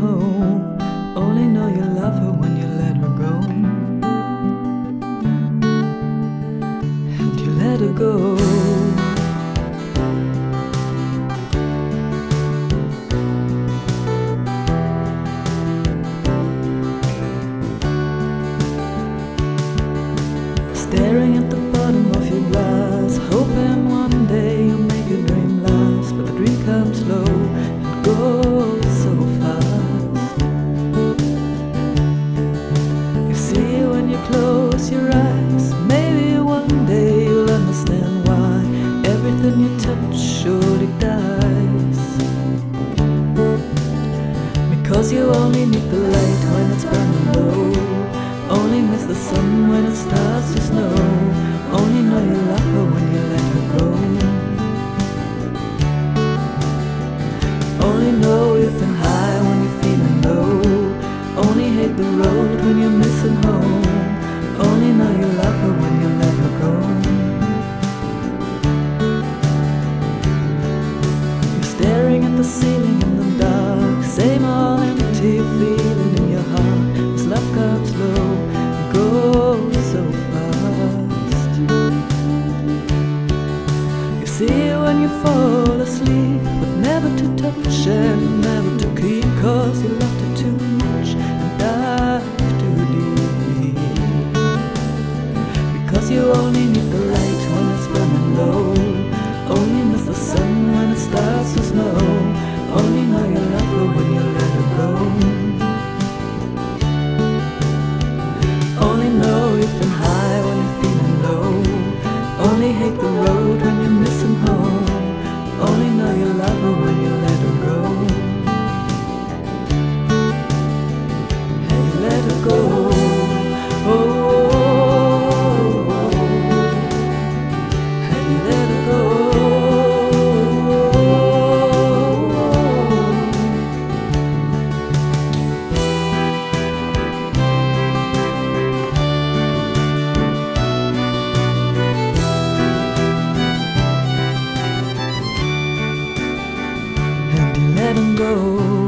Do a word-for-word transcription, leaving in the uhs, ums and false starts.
home. Only know you love her when you let her go. And you let her go. Staring at the bottom of your glass, hoping one day you'll make your dream last. But the dream comes slow and goes so fast. You see when you close your eyes, maybe one day you'll understand why everything you touch surely dies. Because you only need the light when it's burning low, only miss the sun when it starts to snow. Only know you love her when you let her go. Only know you've been high when you're feeling low. Only hate the road when you're missing home. Only know you love her when you let her go. You're staring at the ceiling in the dark, same old empty feeling in your heart. This love comes slow, goes so fast. You see when you fall asleep, but never to touch and never to keep, cause you loved it too much and dive too deep. Because you only need the light when it's burning low, only miss the sun when it starts to snow. Only know you love her when you let her go. Only know you've been high when you're feeling low. Only hate the road when you're missing home. Only know you love her when you let her go. And you let her go. Oh, and you let her go. Let him go.